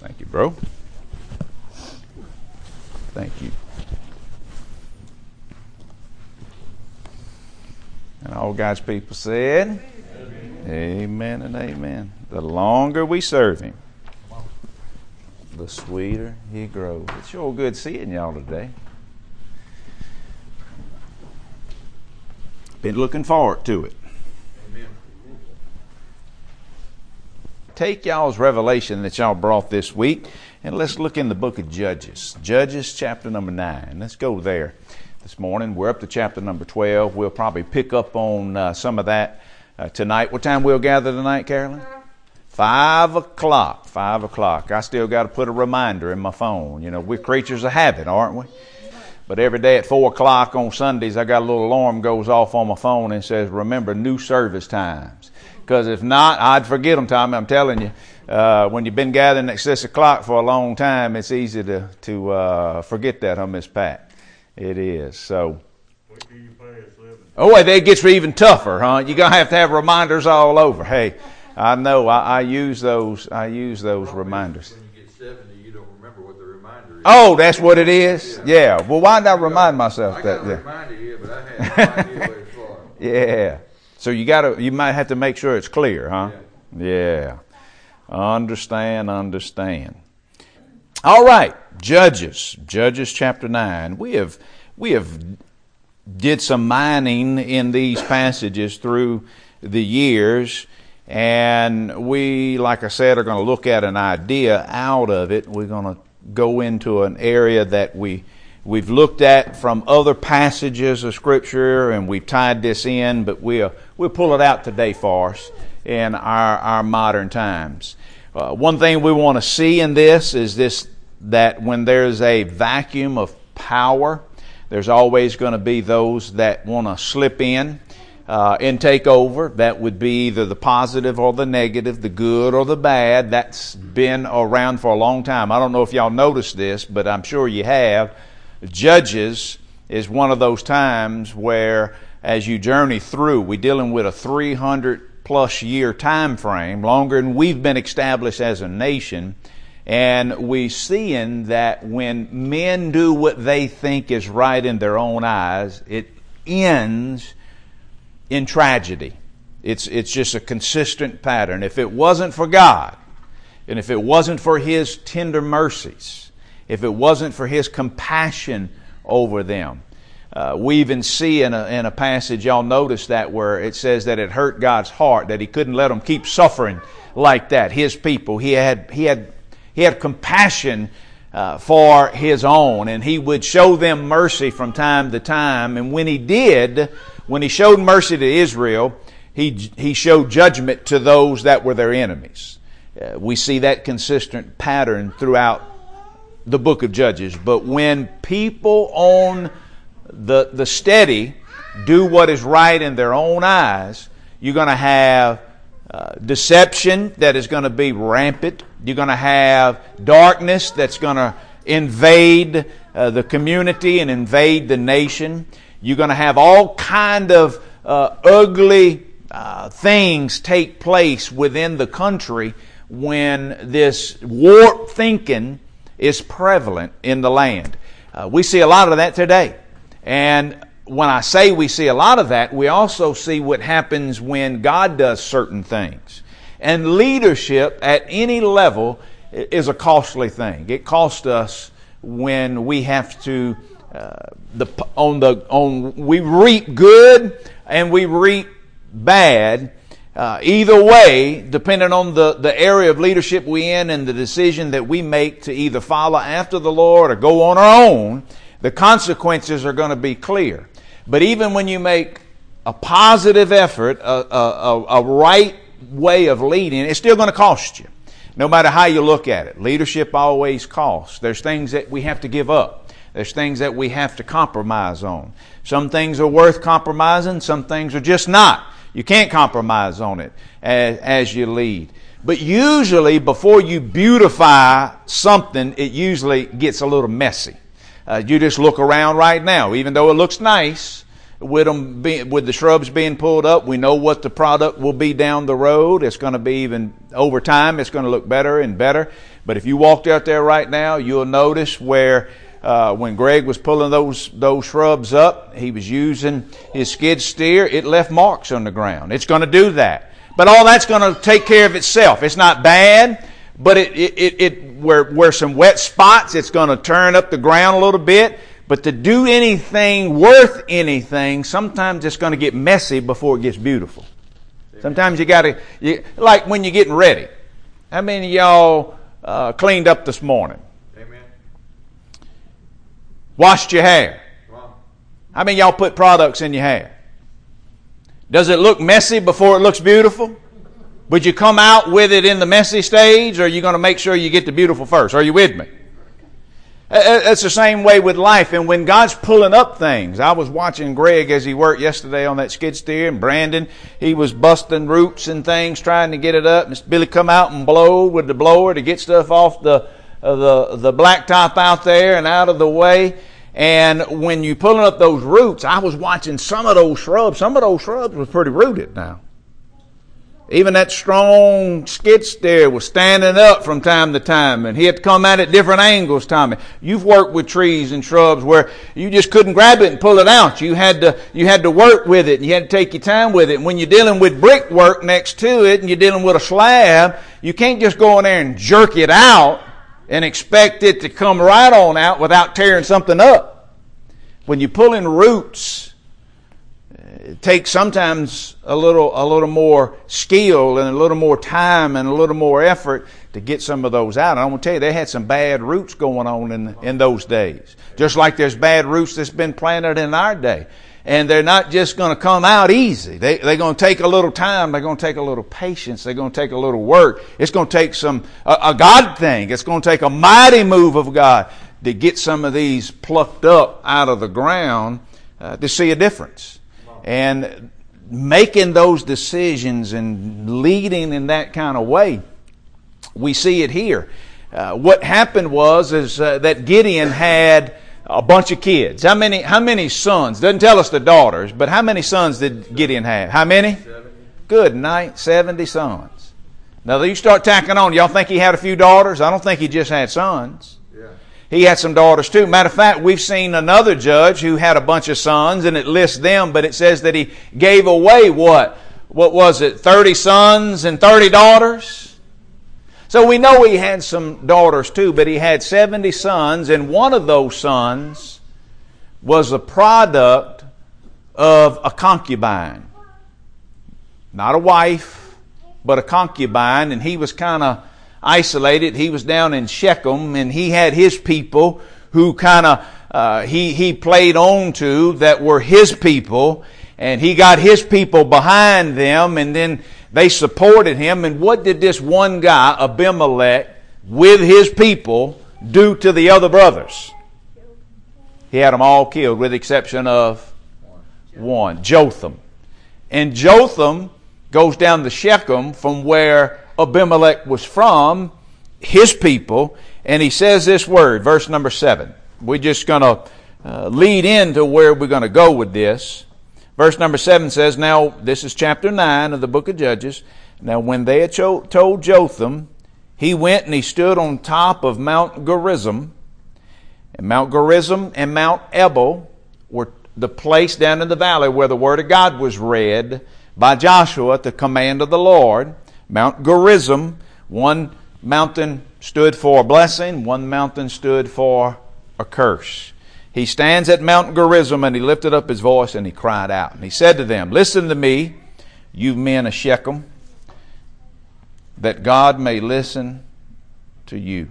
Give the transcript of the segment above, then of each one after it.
Thank you, bro. Thank you. And all God's people said, amen and amen. The longer we serve Him, the sweeter He grows. It's sure good seeing y'all today. Been looking forward to it. Amen. Take y'all's revelation that y'all brought this week, and let's look in the book of Judges. Judges chapter number 9. Let's go there this morning. We're up to chapter number 12. We'll probably pick up on some of that tonight. What time we'll gather tonight, Carolyn? 5 o'clock. 5 o'clock. I still got to put a reminder in my phone. You know, we're creatures of habit, aren't we? But every day at 4 o'clock on Sundays, I got a little alarm goes off on my phone and says, remember new service times. Because if not, I'd forget them, Tommy. I'm telling you, when you've been gathering at 6 o'clock for a long time, it's easy to forget that, huh, Miss Pat? It is. So. Wait till you pass 7. Oh, it gets even tougher, huh? You're going to have reminders all over. Hey, I know. I use those reminders. When you get 70, you don't remember what the reminder is. Oh, that's what it is? Yeah. Well, why did I remind myself that? I got reminded you, but I had no idea what it's for. Yeah. So you might have to make sure it's clear, huh? Yeah. Understand. All right. Judges chapter 9. We have did some mining in these passages through the years, and we, like I said, are going to look at an idea out of it. We're going to go into an area that we've looked at from other passages of Scripture, and we've tied this in, but we'll pull it out today for us in our modern times. One thing we want to see in this is that when there's a vacuum of power, there's always going to be those that want to slip in and take over. That would be either the positive or the negative, the good or the bad. That's been around for a long time. I don't know if y'all noticed this, but I'm sure you have. Judges is one of those times where, as you journey through, we're dealing with a 300-plus year time frame, longer than we've been established as a nation. And we seeing that when men do what they think is right in their own eyes, it ends in tragedy. It's just a consistent pattern. If it wasn't for God, and if it wasn't for His tender mercies, if it wasn't for His compassion over them, we even see in a passage, y'all notice that, where it says that it hurt God's heart that He couldn't let them keep suffering like that. His people, He had compassion for His own, and He would show them mercy from time to time. And when He did, when He showed mercy to Israel, He showed judgment to those that were their enemies. We see that consistent pattern throughout the book of Judges. But when people on the steady do what is right in their own eyes, you're going to have deception that is going to be rampant. You're going to have darkness that's going to invade the community and invade the nation. You're going to have all kind of ugly things take place within the country when this warped thinking is prevalent in the land. We see a lot of that today. And when I say we see a lot of that, we also see what happens when God does certain things. And leadership at any level is a costly thing. It costs us when we have to we reap good and we reap bad. Either way, depending on the area of leadership we're in and the decision that we make to either follow after the Lord or go on our own, the consequences are going to be clear. But even when you make a positive effort, a right way of leading, it's still going to cost you. No matter how you look at it. Leadership always costs. There's things that we have to give up. There's things that we have to compromise on. Some things are worth compromising. Some things are just not. You can't compromise on it as you lead. But usually before you beautify something, it usually gets a little messy. You just look around right now. Even though it looks nice, with with the shrubs being pulled up. We know what the product will be down the road. It's going to be even over time. It's going to look better and better. But if you walked out there right now, you'll notice where when Greg was pulling those shrubs up, he was using his skid steer. It left marks on the ground. It's going to do that. But all that's going to take care of itself. It's not bad, but where some wet spots, it's going to turn up the ground a little bit. But to do anything worth anything, sometimes it's going to get messy before it gets beautiful. Sometimes you got to, like when you're getting ready. How many of y'all cleaned up this morning? Amen. Washed your hair? Wow. How many of y'all put products in your hair? Does it look messy before it looks beautiful? Would you come out with it in the messy stage, or are you going to make sure you get the beautiful first? Are you with me? It's the same way with life. And when God's pulling up things, I was watching Greg as he worked yesterday on that skid steer, and Brandon, he was busting roots and things, trying to get it up. And Billy come out and blow with the blower to get stuff off the blacktop out there and out of the way. And when you pulling up those roots, I was watching some of those shrubs. Some of those shrubs was pretty rooted now. Even that strong skid steer was standing up from time to time, and he had to come at it different angles, Tommy. You've worked with trees and shrubs where you just couldn't grab it and pull it out. You had to work with it, and you had to take your time with it. And when you're dealing with brickwork next to it, and you're dealing with a slab, you can't just go in there and jerk it out and expect it to come right on out without tearing something up. When you're pulling roots, it takes sometimes a little more skill and a little more time and a little more effort to get some of those out. And I'm going to tell you, they had some bad roots going on in those days. Just like there's bad roots that's been planted in our day. And they're not just going to come out easy. They're going to take a little time. They're going to take a little patience. They're going to take a little work. It's going to take a God thing. It's going to take a mighty move of God to get some of these plucked up out of the ground to see a difference. And making those decisions and leading in that kind of way, we see it here. What happened was that Gideon had a bunch of kids. How many sons? Doesn't tell us the daughters, but how many sons did Gideon have? How many? 70. Good night, 70 sons. Now you start tacking on. Y'all think he had a few daughters? I don't think he just had sons. He had some daughters too. Matter of fact, we've seen another judge who had a bunch of sons, and it lists them, but it says that he gave away what? What was it? 30 sons and 30 daughters? So we know he had some daughters too, but he had 70 sons, and one of those sons was a product of a concubine. Not a wife, but a concubine, and he was kind of isolated. He was down in Shechem, and he had his people who kind of he played on to that were his people, and he got his people behind them, and then they supported him. And what did this one guy, Abimelech, with his people do to the other brothers? He had them all killed with the exception of one, Jotham. And Jotham goes down to Shechem from where Abimelech was from, his people, and he says this word, verse number 7. We're just going to lead into where we're going to go with this. Verse number 7 says, now, this is chapter 9 of the book of Judges. Now, when they had told Jotham, he went and he stood on top of Mount Gerizim. And Mount Gerizim and Mount Ebal were the place down in the valley where the word of God was read by Joshua at the command of the Lord. Mount Gerizim, one mountain stood for a blessing, one mountain stood for a curse. He stands at Mount Gerizim, and he lifted up his voice and he cried out. And he said to them, listen to me, you men of Shechem, that God may listen to you.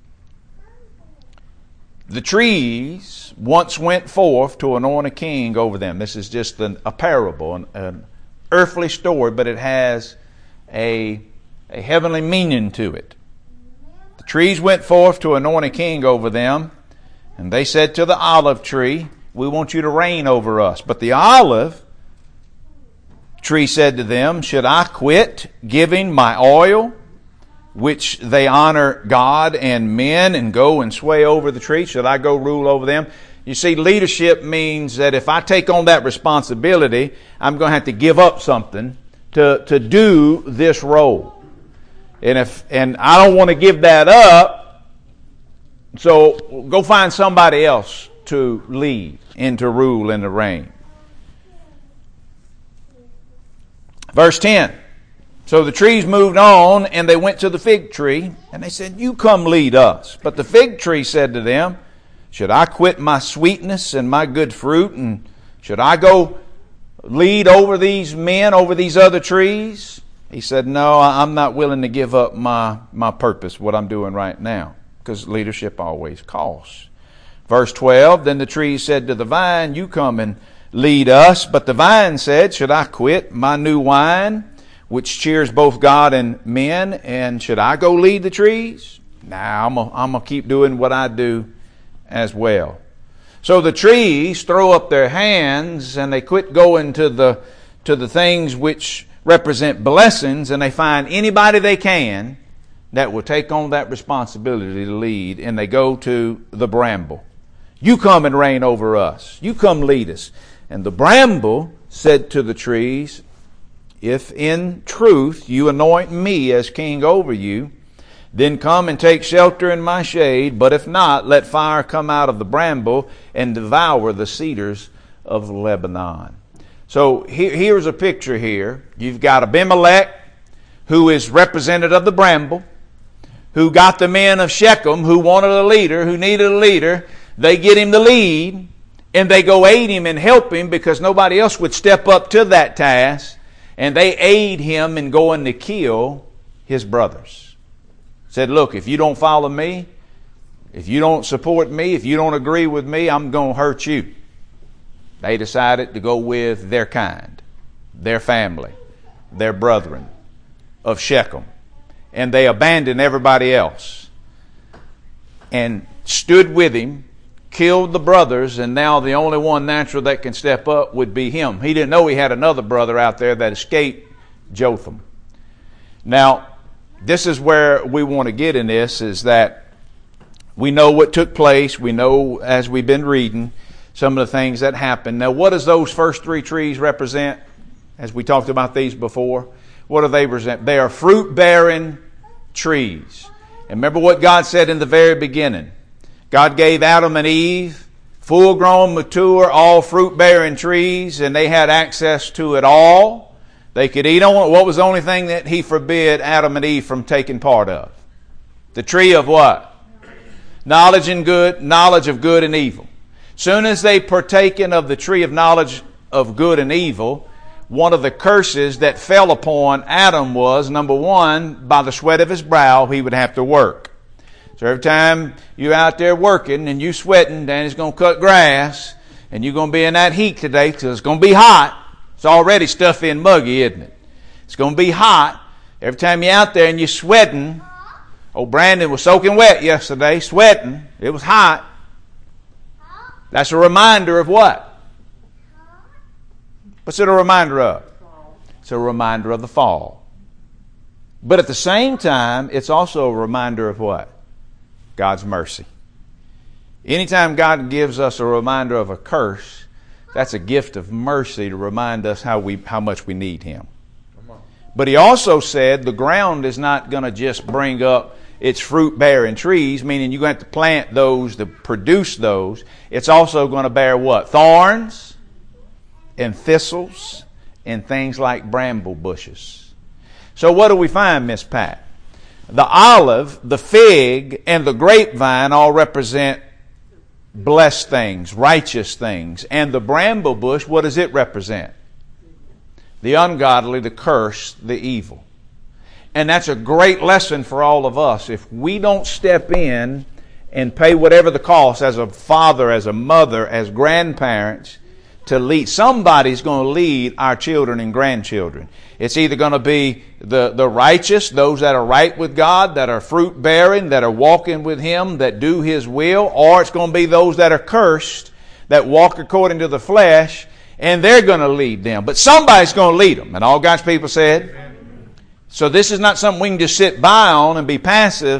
The trees once went forth to anoint a king over them. This is just a parable, an earthly story, but it has a heavenly meaning to it. The trees went forth to anoint a king over them, and they said to the olive tree, we want you to reign over us. But the olive tree said to them, should I quit giving my oil, which they honor God and men, and go and sway over the tree? Should I go rule over them? You see, leadership means that if I take on that responsibility, I'm going to have to give up something to do this role. And I don't want to give that up, so go find somebody else to lead and to rule and to reign. Verse 10. So the trees moved on, and they went to the fig tree, and they said, "You come lead us." But the fig tree said to them, "Should I quit my sweetness and my good fruit, and should I go lead over these men, over these other trees?" He said, "No, I'm not willing to give up my purpose, what I'm doing right now," because leadership always costs. Verse 12, then the tree said to the vine, "You come and lead us." But the vine said, "Should I quit my new wine, which cheers both God and men, and should I go lead the trees? Nah, I'm going to keep doing what I do as well." So the trees throw up their hands, and they quit going to the things which represent blessings, and they find anybody they can that will take on that responsibility to lead, and they go to the bramble. "You come and reign over us. You come lead us." And the bramble said to the trees, "If in truth you anoint me as king over you, then come and take shelter in my shade. But if not, let fire come out of the bramble and devour the cedars of Lebanon." So here's a picture here. You've got Abimelech, who is representative of the bramble, who got the men of Shechem, who wanted a leader, who needed a leader. They get him the lead, and they go aid him and help him because nobody else would step up to that task. And they aid him in going to kill his brothers. Said, "Look, if you don't follow me, if you don't support me, if you don't agree with me, I'm going to hurt you." They decided to go with their kind, their family, their brethren of Shechem. And they abandoned everybody else and stood with him, killed the brothers, and now the only one natural that can step up would be him. He didn't know he had another brother out there that escaped, Jotham. Now, this is where we want to get in this, is that we know what took place. We know, as we've been reading, some of the things that happened. Now, what does those first three trees represent? As we talked about these before, what do they represent? They are fruit-bearing trees. And remember what God said in the very beginning. God gave Adam and Eve full-grown, mature, all fruit-bearing trees, and they had access to it all. They could eat on it. What was the only thing that He forbid Adam and Eve from taking part of? The tree of what? Knowledge of good and evil. Soon as they partaken of the tree of knowledge of good and evil, one of the curses that fell upon Adam was, number one, by the sweat of his brow, he would have to work. So every time you're out there working and you sweating, Danny's going to cut grass, and you're going to be in that heat today because it's going to be hot. It's already stuffy and muggy, isn't it? It's going to be hot. Every time you're out there and you're sweating, old Brandon was soaking wet yesterday, sweating. It was hot. That's a reminder of what? What's it a reminder of? It's a reminder of the fall. But at the same time, it's also a reminder of what? God's mercy. Anytime God gives us a reminder of a curse, that's a gift of mercy to remind us how much we need Him. But He also said the ground is not going to just bring up its fruit-bearing trees, meaning you're going to have to plant those to produce those. It's also going to bear what? Thorns and thistles and things like bramble bushes. So what do we find, Miss Pat? The olive, the fig, and the grapevine all represent blessed things, righteous things. And the bramble bush, what does it represent? The ungodly, the curse, the evil. And that's a great lesson for all of us. If we don't step in and pay whatever the cost as a father, as a mother, as grandparents, to lead, somebody's going to lead our children and grandchildren. It's either going to be the righteous, those that are right with God, that are fruit bearing, that are walking with Him, that do His will, or it's going to be those that are cursed, that walk according to the flesh, and they're going to lead them. But somebody's going to lead them. And all God's people said. Amen. So this is not something we can just sit by on and be passive.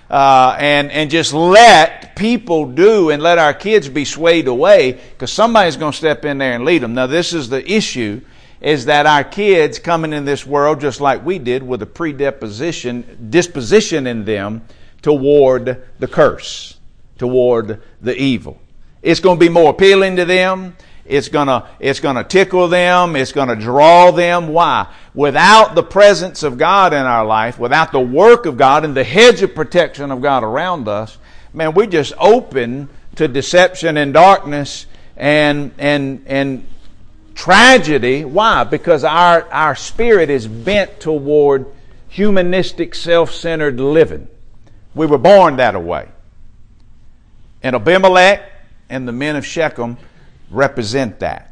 and just let people do and let our kids be swayed away, because somebody's going to step in there and lead them. Now, this is the issue, is that our kids coming in this world just like we did with a disposition in them toward the curse, toward the evil. It's going to be more appealing to them. It's going to tickle them. It's going to draw them. Why? Without the presence of God in our life, without the work of God and the hedge of protection of God around us, man, we're just open to deception and darkness and tragedy. Why? Because our spirit is bent toward humanistic, self-centered living. We were born that way. And Abimelech and the men of Shechem represent that.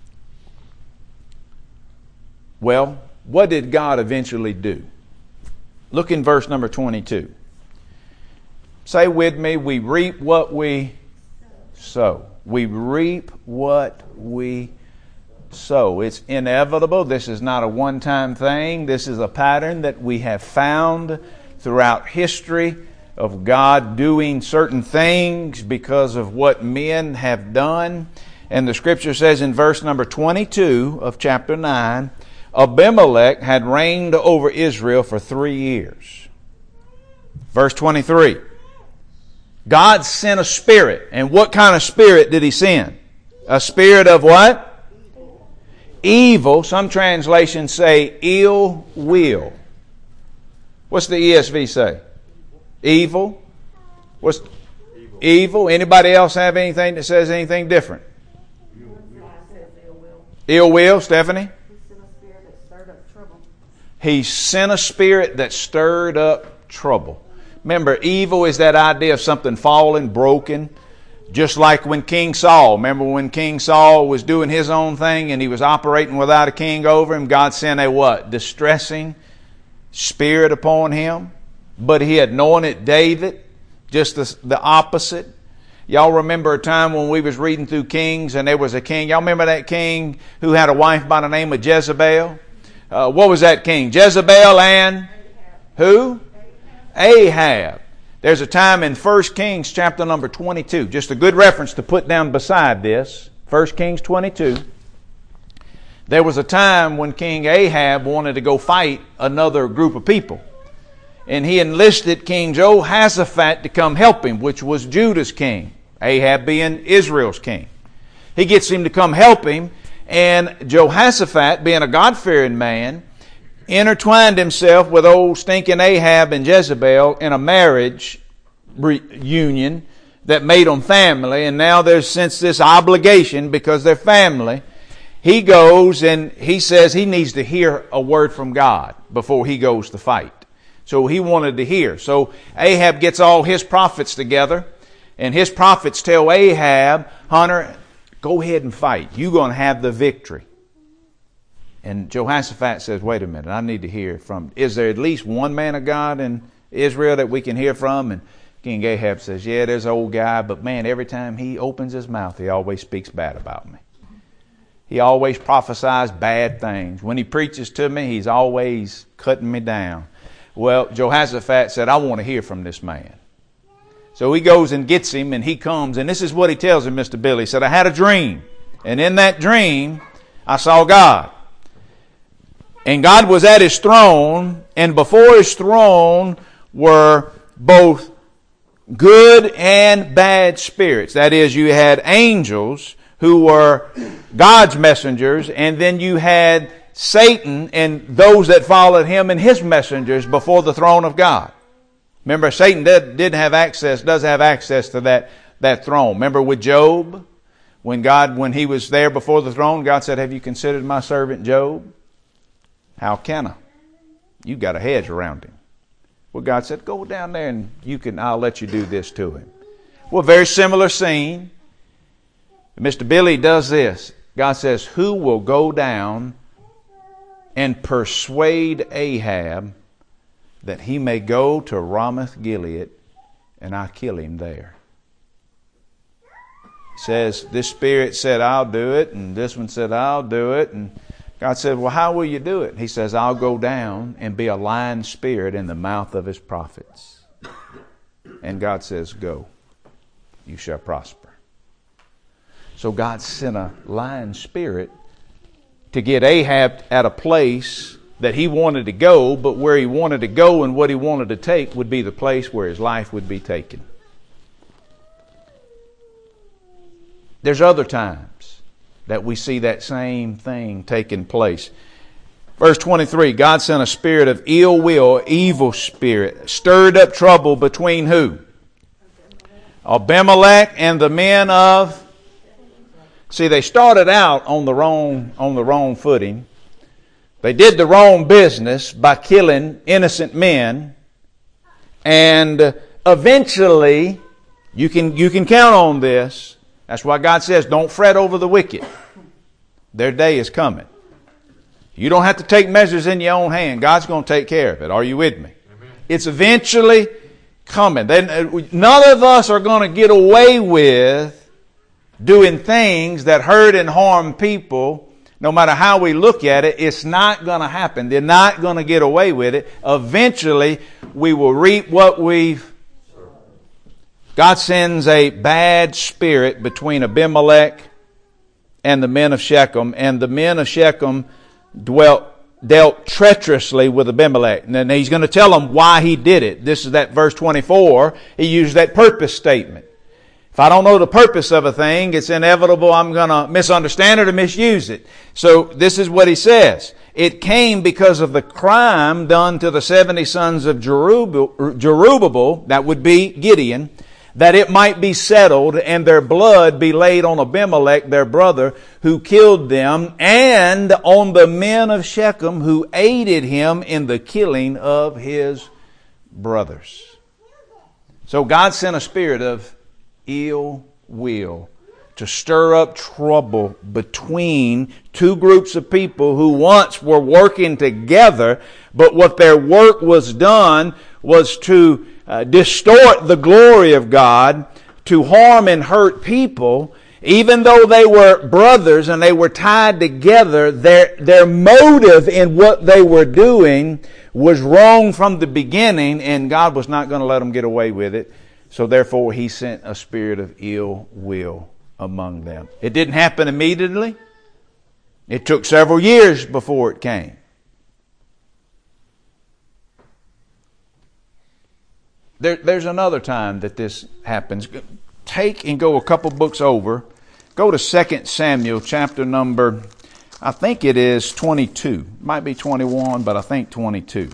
Well, what did God eventually do? Look in verse number 22. Say with me, we reap what we sow. We reap what we sow. It's inevitable. This is not a one-time thing. This is a pattern that we have found throughout history of God doing certain things because of what men have done. And the scripture says in verse number 22 of chapter 9, Abimelech had reigned over Israel for 3 years. Verse 23, God sent a spirit. And what kind of spirit did He send? A spirit of what? Evil. Some translations say ill will. What's the ESV say? Evil. What's evil? Anybody else have anything that says anything different? Ill will, Stephanie? He sent a spirit that stirred up trouble. Remember, evil is that idea of something fallen, broken. Just like when King Saul, remember when King Saul was doing his own thing and he was operating without a king over him, God sent a what? Distressing spirit upon him. But He anointed David, just the opposite. Y'all remember a time when we was reading through Kings and there was a king. Y'all remember that king who had a wife by the name of Jezebel? What was that king? Jezebel and who? Ahab. There's a time in 1 Kings chapter number 22. Just a good reference to put down beside this. 1 Kings 22. There was a time when King Ahab wanted to go fight another group of people. And he enlisted King Jehoshaphat to come help him, which was Judah's king, Ahab being Israel's king. He gets him to come help him, and Jehoshaphat, being a God-fearing man, intertwined himself with old stinking Ahab and Jezebel in a marriage union that made them family, and now there's since this obligation because they're family. He goes and he says he needs to hear a word from God before he goes to fight. So he wanted to hear. So Ahab gets all his prophets together, and his prophets tell Ahab, Hunter, go ahead and fight. You're going to have the victory. And Jehoshaphat says, wait a minute, I need to hear from, is there at least one man of God in Israel that we can hear from? And King Ahab says, yeah, there's an old guy, but man, every time he opens his mouth, he always speaks bad about me. He always prophesies bad things. When he preaches to me, he's always cutting me down. Well, Jehoshaphat said, I want to hear from this man. So he goes and gets him, and he comes, and this is what he tells him, Mr. Billy. He said, I had a dream, and in that dream, I saw God. And God was at His throne, and before His throne were both good and bad spirits. That is, you had angels who were God's messengers, and then you had Satan and those that followed him and his messengers before the throne of God. Remember, Satan does have access to that throne. Remember with Job, when he was there before the throne, God said, have you considered my servant Job? How can I? You've got a hedge around him. Well, God said, go down there and I'll let you do this to him. Well, very similar scene. Mr. Billy does this. God says, who will go down and persuade Ahab that he may go to Ramoth Gilead and I kill him there? He says, this spirit said, I'll do it, and this one said, I'll do it. And God said, well, how will you do it? He says, I'll go down and be a lying spirit in the mouth of his prophets. And God says, go, you shall prosper. So God sent a lying spirit to get Ahab at a place that he wanted to go, but where he wanted to go and what he wanted to take would be the place where his life would be taken. There's other times that we see that same thing taking place. Verse 23, God sent a spirit of ill will, evil spirit, stirred up trouble between who? Abimelech and the men of... See, they started out on the wrong footing. They did the wrong business by killing innocent men. And eventually, you can count on this. That's why God says, don't fret over the wicked. Their day is coming. You don't have to take measures in your own hand. God's going to take care of it. Are you with me? Amen. It's eventually coming. Then none of us are going to get away with doing things that hurt and harm people. No matter how we look at it, it's not going to happen. They're not going to get away with it. Eventually, we will reap what we've... God sends a bad spirit between Abimelech and the men of Shechem, and the men of Shechem dealt treacherously with Abimelech. And he's going to tell them why he did it. This is that verse 24. He used that purpose statement. If I don't know the purpose of a thing, it's inevitable I'm going to misunderstand it or misuse it. So this is what he says. It came because of the crime done to the 70 sons of Jerubbaal, that would be Gideon, that it might be settled and their blood be laid on Abimelech, their brother, who killed them, and on the men of Shechem who aided him in the killing of his brothers. So God sent a spirit of ill will to stir up trouble between two groups of people who once were working together, but what their work was done was to distort the glory of God, to harm and hurt people. Even though they were brothers and they were tied together, their motive in what they were doing was wrong from the beginning, and God was not going to let them get away with it. So therefore, He sent a spirit of ill will among them. It didn't happen immediately. It took several years before it came. There's another time that this happens. Take and go a couple books over. Go to 2 Samuel chapter number, I think it is 22. Might be 21, but I think 22.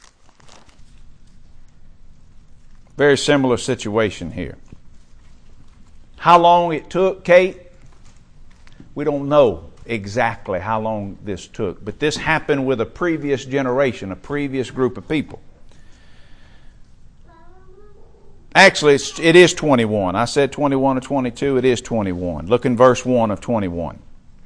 Very similar situation here. How long it took, Kate? We don't know exactly how long this took. But this happened with a previous generation, a previous group of people. Actually, it is 21. I said 21 or 22. It is 21. Look in verse 1 of 21.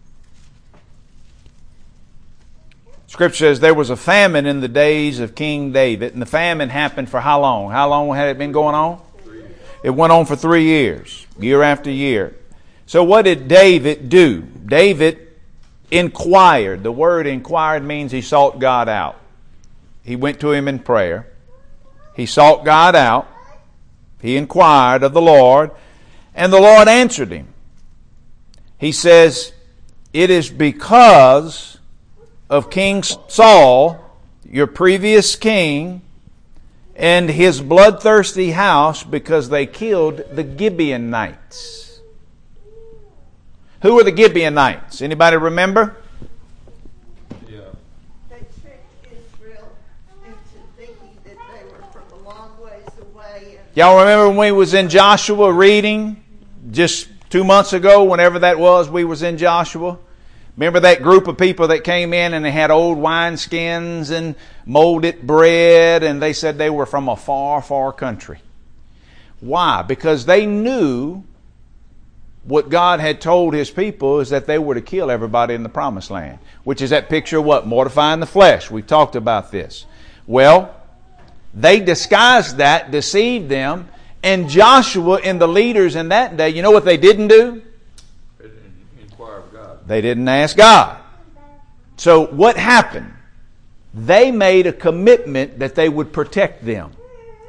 Scripture says there was a famine in the days of King David, and the famine happened for how long? How long had it been going on? 3 years. It went on for 3 years, year after year. So what did David do? David inquired. The word inquired means he sought God out. He went to Him in prayer. He sought God out. He inquired of the Lord, and the Lord answered him. He says, it is because of King Saul, your previous king, and his bloodthirsty house, because they killed the Gibeonites. Who were the Gibeonites? Anybody remember? Yeah. They tricked Israel into thinking that they were from a long ways away. Y'all remember when we was in Joshua reading just 2 months ago, whenever that was, we was in Joshua? Remember that group of people that came in and they had old wineskins and molded bread, and they said they were from a far, far country. Why? Because they knew what God had told His people is that they were to kill everybody in the promised land, which is that picture of what? Mortifying the flesh. We've talked about this. Well, they disguised that, deceived them, and Joshua and the leaders in that day, you know what they didn't do? They didn't inquire of God. They didn't ask God. So what happened? They made a commitment that they would protect them.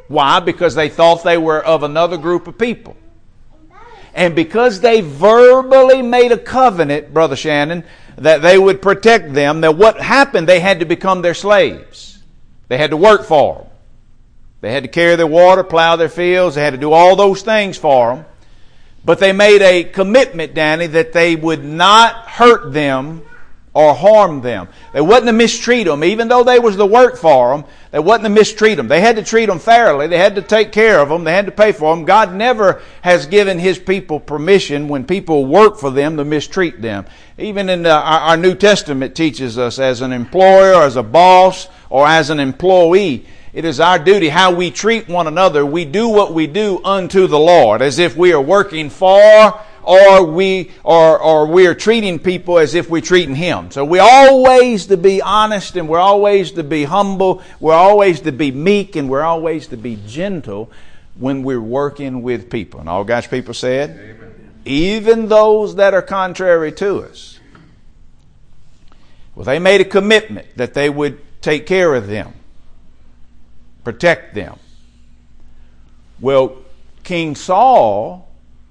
Why? Because they thought they were of another group of people. And because they verbally made a covenant, Brother Shannon, that they would protect them, that what happened, they had to become their slaves. They had to work for them. They had to carry their water, plow their fields. They had to do all those things for them. But they made a commitment, Danny, that they would not hurt them or harm them. They wasn't to mistreat them. Even though they was to work for them, they wasn't to mistreat them. They had to treat them fairly. They had to take care of them. They had to pay for them. God never has given His people permission when people work for them to mistreat them. Even in our New Testament teaches us as an employer, as a boss, or as an employee, it is our duty how we treat one another. We do what we do unto the Lord, as if we are working for, or we are treating people as if we're treating Him. So we're always to be honest, and we're always to be humble. We're always to be meek, and we're always to be gentle when we're working with people. And all God's people said, amen. Even those that are contrary to us. Well, they made a commitment that they would take care of them, protect them. Well, King Saul,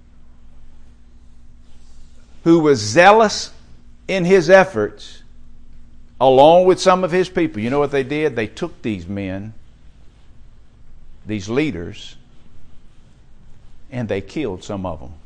who was zealous in his efforts, along with some of his people, you know what they did? They took these men, these leaders, and they killed some of them.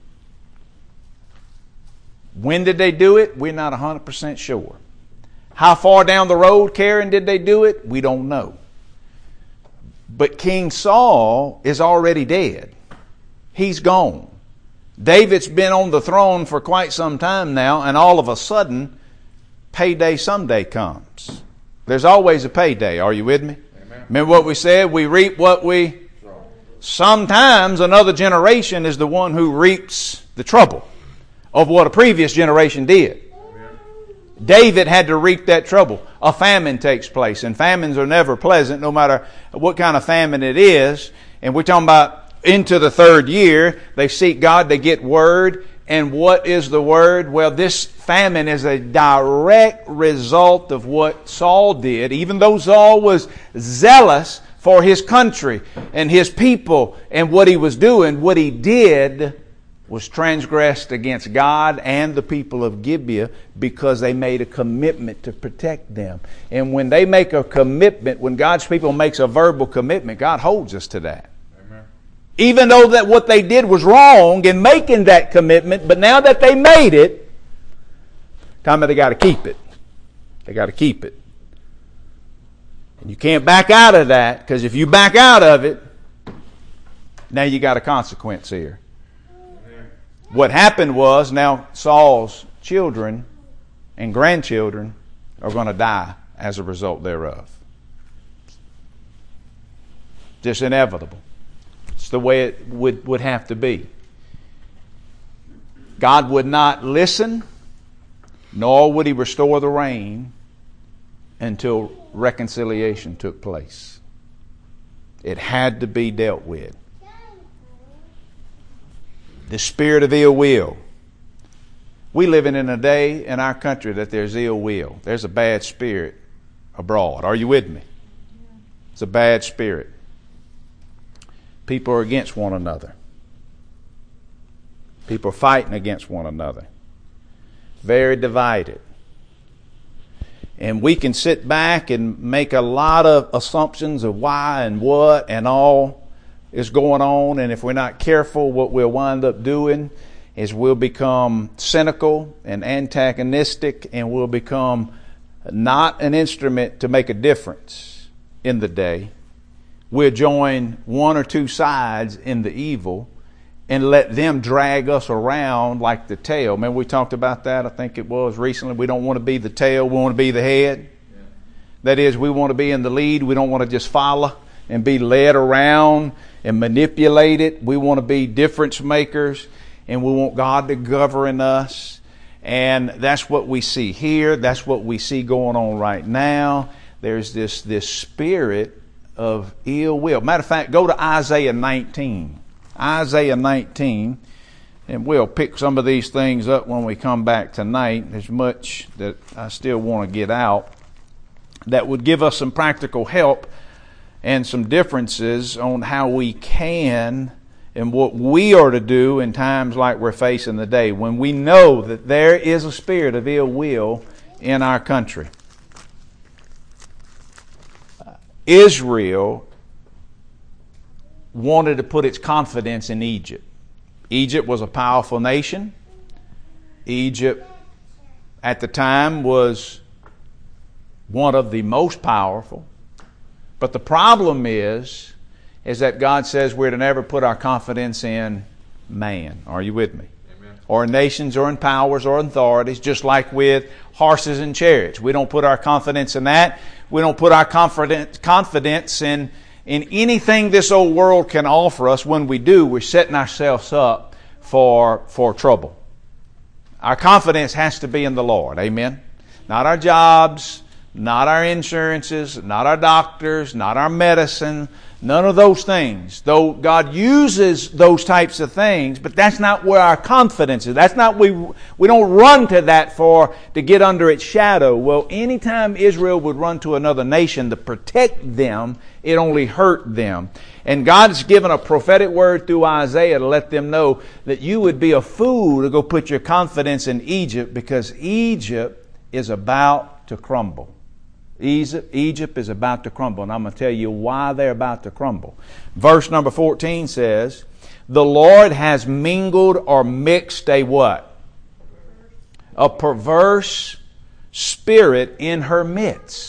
When did they do it? We're not 100% sure. How far down the road, Karen, did they do it? We don't know. But King Saul is already dead. He's gone. David's been on the throne for quite some time now, and all of a sudden, payday someday comes. There's always a payday. Are you with me? Amen. Remember what we said? We reap what we sow. Sometimes another generation is the one who reaps the trouble of what a previous generation did. David had to reap that trouble. A famine takes place, and famines are never pleasant, no matter what kind of famine it is. And we're talking about into the third year, they seek God, they get word. And what is the word? Well, this famine is a direct result of what Saul did. Even though Saul was zealous for his country and his people and what he was doing, what he did was transgressed against God and the people of Gibeah because they made a commitment to protect them. And when they make a commitment, when God's people makes a verbal commitment, God holds us to that. Amen. Even though that what they did was wrong in making that commitment, but now that they made it, they got to keep it. They got to keep it. And you can't back out of that, because if you back out of it, now you got a consequence here. What happened was now Saul's children and grandchildren are going to die as a result thereof. Just inevitable. It's the way it would have to be. God would not listen, nor would He restore the rain until reconciliation took place. It had to be dealt with. The spirit of ill will. We live in a day in our country that there's ill will. There's a bad spirit abroad. Are you with me? It's a bad spirit. People are against one another. People are fighting against one another. Very divided. And we can sit back and make a lot of assumptions of why and what and all is going on, and if we're not careful, what we'll wind up doing is we'll become cynical and antagonistic, and we'll become not an instrument to make a difference in the day. We'll join one or two sides in the evil and let them drag us around like the tail. Remember we talked about that, I think it was recently. We don't want to be the tail, we want to be the head. Yeah. That is, we want to be in the lead. We don't want to just follow and be led around and manipulate it. We want to be difference makers, and we want God to govern us. And that's what we see here. That's what we see going on right now. There's this spirit of ill will. Matter of fact, go to Isaiah 19. Isaiah 19, and we'll pick some of these things up when we come back tonight. There's much that I still want to get out that would give us some practical help and some differences on how we can and what we are to do in times like we're facing today, when we know that there is a spirit of ill will in our country. Israel wanted to put its confidence in Egypt. Egypt was a powerful nation. Egypt at the time was one of the most powerful. But the problem is that God says we're to never put our confidence in man. Are you with me? Amen. Or in nations or in powers or authorities, just like with horses and chariots. We don't put our confidence in that. We don't put our confidence in anything this old world can offer us. When we do, we're setting ourselves up for trouble. Our confidence has to be in the Lord. Amen? Not our jobs, not our insurances, not our doctors, not our medicine, none of those things. Though God uses those types of things, but that's not where our confidence is. That's not we don't run to that to get under its shadow. Well, anytime Israel would run to another nation to protect them, it only hurt them. And God has given a prophetic word through Isaiah to let them know that you would be a fool to go put your confidence in Egypt, because Egypt is about to crumble. Egypt is about to crumble, and I'm going to tell you why they're about to crumble. Verse number 14 says, the Lord has mingled or mixed a what? A perverse spirit in her midst.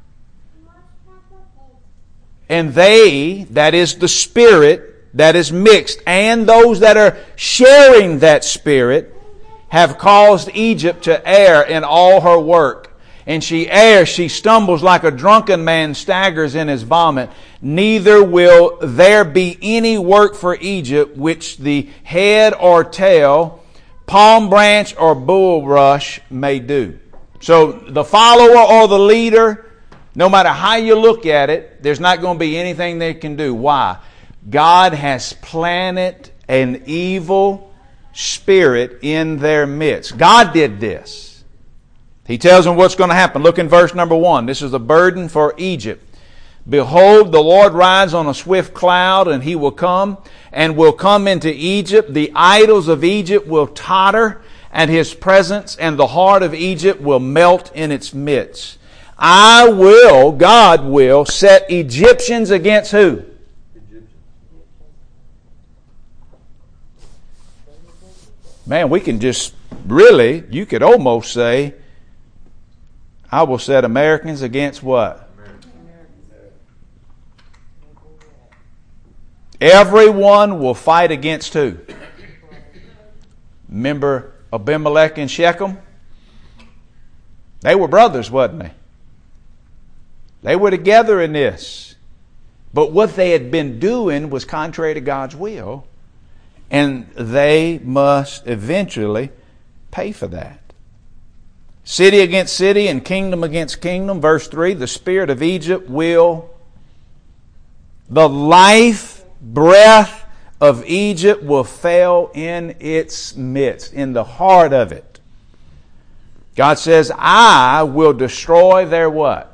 And they, that is the spirit that is mixed, and those that are sharing that spirit, have caused Egypt to err in all her work. And she errs, she stumbles like a drunken man staggers in his vomit. Neither will there be any work for Egypt which the head or tail, palm branch or bulrush may do. So the follower or the leader, no matter how you look at it, there's not going to be anything they can do. Why? God has planted an evil spirit in their midst. God did this. He tells them what's going to happen. Look in verse number 1. This is the burden for Egypt. Behold, the Lord rides on a swift cloud, and He will come into Egypt. The idols of Egypt will totter at His presence, and the heart of Egypt will melt in its midst. God will set Egyptians against who? Man, we can just really, you could almost say, I will set Americans against what? Everyone will fight against who? Remember Abimelech and Shechem? They were brothers, wasn't they? They were together in this. But what they had been doing was contrary to God's will. And they must eventually pay for that. City against city and kingdom against kingdom. Verse 3, the spirit of Egypt the life breath of Egypt will fail in its midst, in the heart of it. God says, I will destroy their what?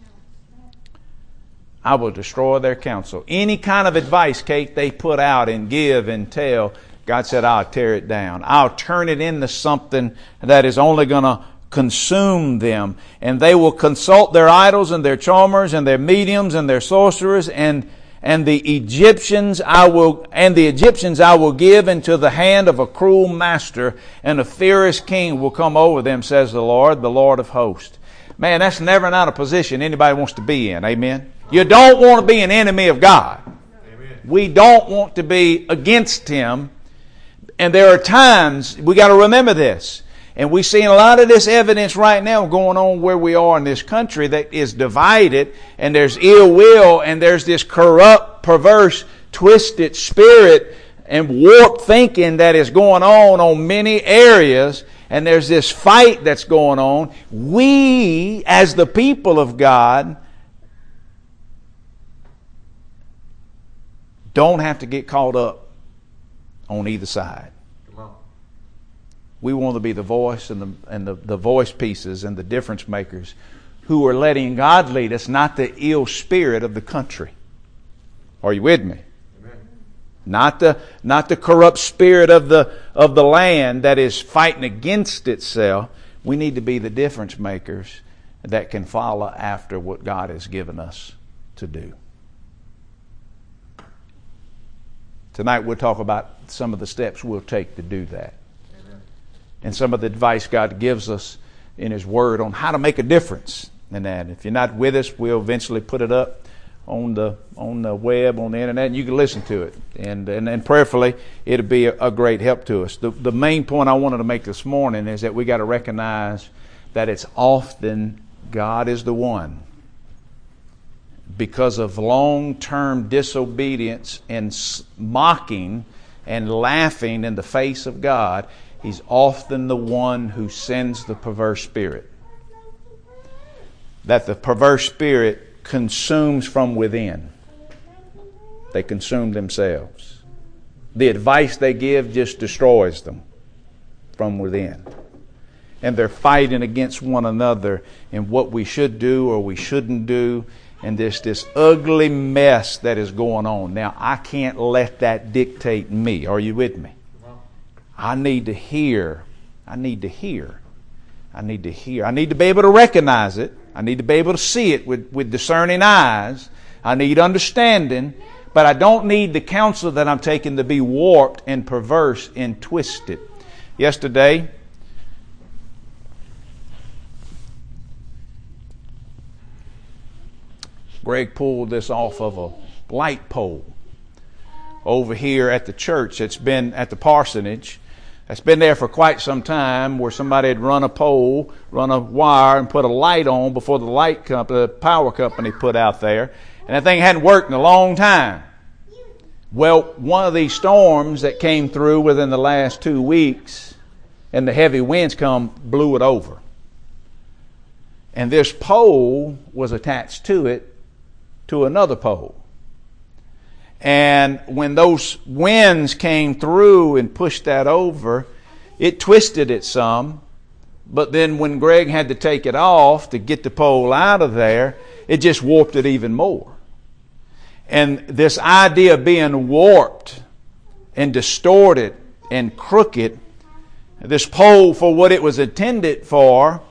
I will destroy their counsel. Any kind of advice, Kate, they put out and give and tell, God said, I'll tear it down. I'll turn it into something that is only going to consume them. And they will consult their idols and their charmers and their mediums and their sorcerers, and the Egyptians I will give into the hand of a cruel master, and a fierce king will come over them, says the Lord of hosts. Man, that's never not a position anybody wants to be in. Amen. You don't want to be an enemy of God. Amen. We don't want to be against Him. And there are times, we got to remember this. And we're seeing a lot of this evidence right now going on where we are in this country that is divided, and there's ill will, and there's this corrupt, perverse, twisted spirit and warped thinking that is going on many areas, and there's this fight that's going on. We, as the people of God, don't have to get caught up on either side. We want to be the voice and the voice pieces and the difference makers who are letting God lead us, not the ill spirit of the country. Are you with me? Not the corrupt spirit of the land that is fighting against itself. We need to be the difference makers that can follow after what God has given us to do. Tonight we'll talk about some of the steps we'll take to do that. Amen. And some of the advice God gives us in His Word on how to make a difference in that. If you're not with us, we'll eventually put it up on the web, on the internet, and you can listen to it. And prayerfully, it'll be a great help to us. The main point I wanted to make this morning is that we got to recognize that it's often God is the one. Because of long-term disobedience and mocking and laughing in the face of God, He's often the one who sends the perverse spirit. That the perverse spirit consumes from within. They consume themselves. The advice they give just destroys them from within. And they're fighting against one another in what we should do or we shouldn't do. And there's this ugly mess that is going on. Now, I can't let that dictate me. Are you with me? I need to hear. I need to hear. I need to hear. I need to be able to recognize it. I need to be able to see it with discerning eyes. I need understanding. But I don't need the counsel that I'm taking to be warped and perverse and twisted. Yesterday, Greg pulled this off of a light pole over here at the church. It's been at the parsonage. It's been there for quite some time, where somebody had run a pole, run a wire, and put a light on before the power company put out there. And that thing hadn't worked in a long time. Well, one of these storms that came through within the last 2 weeks, and the heavy winds blew it over. And this pole was attached to it, to another pole. And when those winds came through and pushed that over, it twisted it some. But then when Greg had to take it off to get the pole out of there, it just warped it even more. And this idea of being warped and distorted and crooked, this pole for what it was intended for,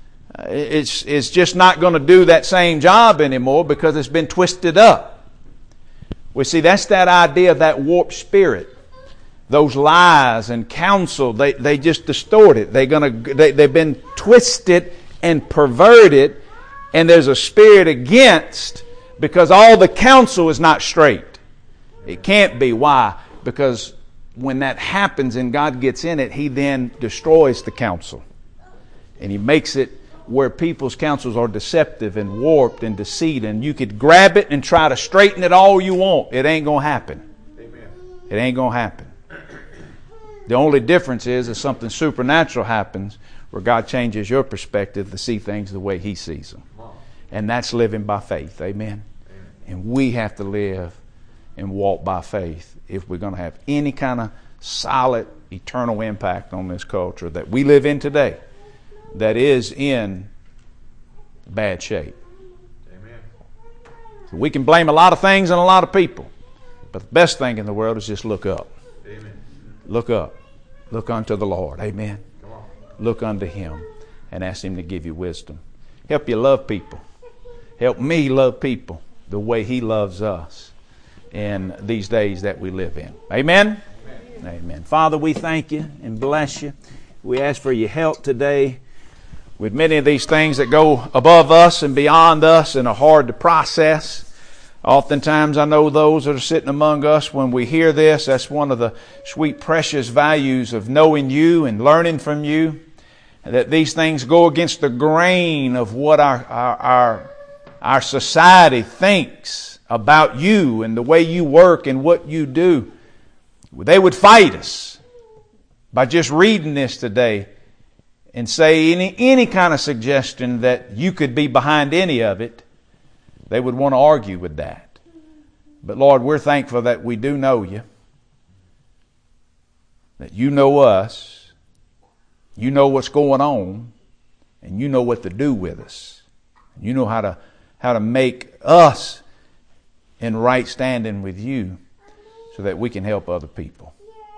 it's just not going to do that same job anymore because it's been twisted up. We see that's that idea of that warped spirit. Those lies and counsel, they just distort it. They've been twisted and perverted, and there's a spirit against, because all the counsel is not straight. It can't be. Why? Because when that happens and God gets in it, He then destroys the counsel. And He makes it where people's counsels are deceptive and warped and deceived, and you could grab it and try to straighten it all you want. It ain't going to happen. Amen. It ain't going to happen. The only difference is something supernatural happens where God changes your perspective to see things the way He sees them. And that's living by faith. Amen. And we have to live and walk by faith if we're going to have any kind of solid, eternal impact on this culture that we live in today, that is in bad shape. Amen. So we can blame a lot of things and a lot of people, but the best thing in the world is just look up. Amen. Look up. Look unto the Lord. Amen. Come on. Look unto Him and ask Him to give you wisdom. Help you love people. Help me love people the way He loves us in these days that we live in. Amen? Amen. Amen. Father, we thank You and bless You. We ask for Your help today with many of these things that go above us and beyond us and are hard to process. Oftentimes I know those that are sitting among us, when we hear this, that's one of the sweet, precious values of knowing You and learning from You, that these things go against the grain of what our society thinks about You and the way You work and what You do. They would fight us by just reading this today and say any kind of suggestion that You could be behind any of it. They would want to argue with that. But Lord, we're thankful that we do know You, that You know us, You know what's going on, and You know what to do with us. You know how to make us in right standing with you so that we can help other people.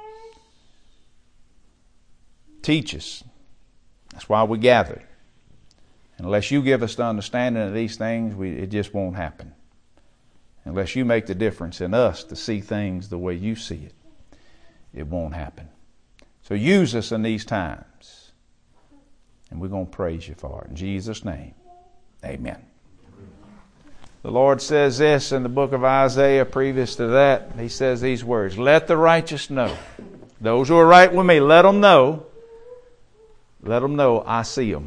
Teach us. That's why we gathered. Unless you give us the understanding of these things, it just won't happen. Unless you make the difference in us to see things the way you see it, it won't happen. So use us in these times. And we're going to praise you for it. In Jesus' name, amen. The Lord says this in the book of Isaiah. Previous to that, He says these words, let the righteous know. Those who are right with me, let them know. Let them know I see them.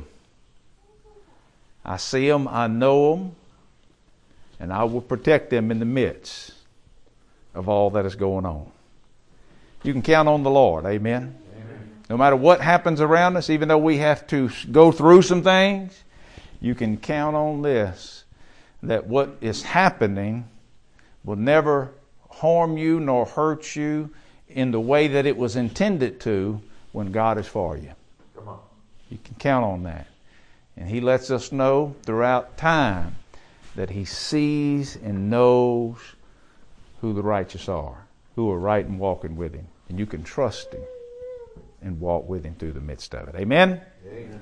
I see them, I know them, and I will protect them in the midst of all that is going on. You can count on the Lord, amen? Amen. No matter what happens around us, even though we have to go through some things, you can count on this, that what is happening will never harm you nor hurt you in the way that it was intended to when God is for you. Come on. You can count on that. And He lets us know throughout time that He sees and knows who the righteous are, who are right and walking with Him. And you can trust Him and walk with Him through the midst of it. Amen? Amen.